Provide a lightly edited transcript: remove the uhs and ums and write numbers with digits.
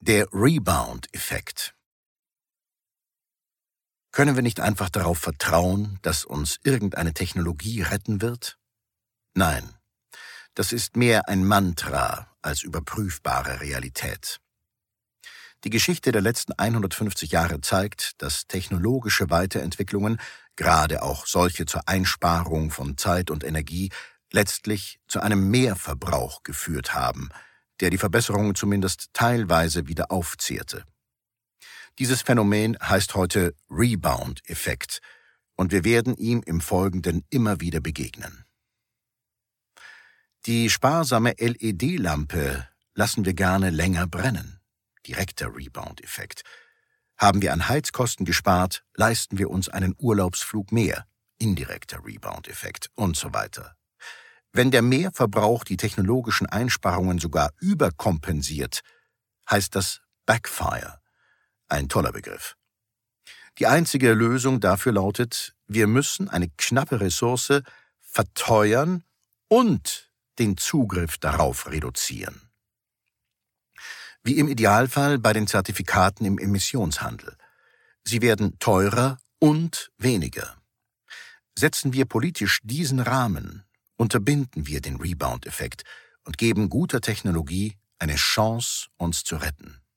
Der Rebound-Effekt. Können wir nicht einfach darauf vertrauen, dass uns irgendeine Technologie retten wird? Nein, das ist mehr ein Mantra als überprüfbare Realität. Die Geschichte der letzten 150 Jahre zeigt, dass technologische Weiterentwicklungen, gerade auch solche zur Einsparung von Zeit und Energie, letztlich zu einem Mehrverbrauch geführt haben, der die Verbesserungen zumindest teilweise wieder aufzehrte. Dieses Phänomen heißt heute Rebound-Effekt und wir werden ihm im Folgenden immer wieder begegnen. Die sparsame LED-Lampe lassen wir gerne länger brennen. Direkter Rebound-Effekt. Haben wir an Heizkosten gespart, leisten wir uns einen Urlaubsflug mehr. Indirekter Rebound-Effekt und so weiter. Wenn der Mehrverbrauch die technologischen Einsparungen sogar überkompensiert, heißt das Backfire. Ein toller Begriff. Die einzige Lösung dafür lautet, wir müssen eine knappe Ressource verteuern und den Zugriff darauf reduzieren. Wie im Idealfall bei den Zertifikaten im Emissionshandel. Sie werden teurer und weniger. Setzen wir politisch diesen Rahmen, unterbinden wir den Rebound-Effekt und geben guter Technologie eine Chance, uns zu retten.